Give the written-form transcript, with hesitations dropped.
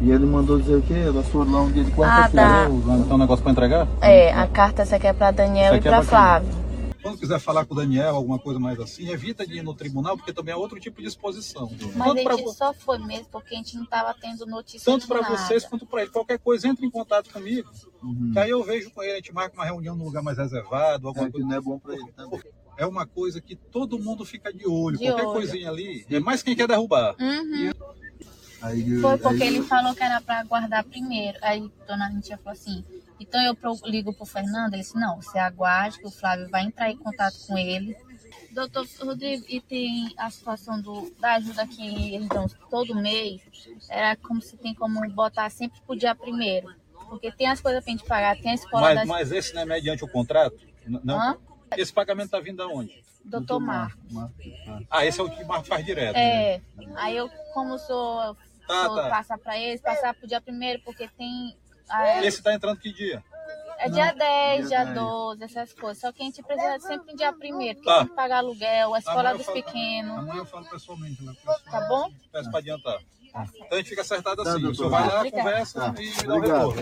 E ele mandou dizer o quê? Ela foi lá um dia de quarta-feira. tá. Tem um negócio para entregar? A carta essa aqui é para Daniel e para bacana. Flávio. Quando quiser falar com o Daniel, alguma coisa mais assim, evita de ir no tribunal, porque também é outro tipo de exposição. Mas a gente só foi mesmo porque a gente não estava tendo notícia tanto para vocês quanto para ele. Qualquer coisa, entre em contato comigo. Que aí eu vejo com ele, a gente marca uma reunião num lugar mais reservado. Alguma coisa. Não é bom para ele também. É uma coisa que todo mundo fica de olho. Qualquer coisinha ali, é mais quem quer derrubar. Foi porque ele falou que era para guardar primeiro. Aí dona Anitta falou assim, então eu ligo pro Fernando, ele disse, não, você aguarde que o Flávio vai entrar em contato com ele. Doutor Rodrigo, e tem a situação da ajuda que eles dão todo mês, era como se tem como botar sempre pro dia primeiro. Porque tem as coisas pra gente pagar, tem a escola Mas esse não é mediante o contrato? Não? Esse pagamento tá vindo de onde? Doutor Marco. Esse é o que Marco faz direto. Né? Aí eu, como sou passar para eles, passar pro dia primeiro, porque tem... Esse tá entrando que dia? É dia 10, dia 12, essas coisas. Só que a gente precisa sempre em dia primeiro, porque tem que pagar aluguel, a escola dos pequenos. Amanhã eu falo pessoalmente lá. Tá bom? Peço para adiantar. Então a gente fica acertado assim. O senhor vai lá, conversa e me dá o retorno.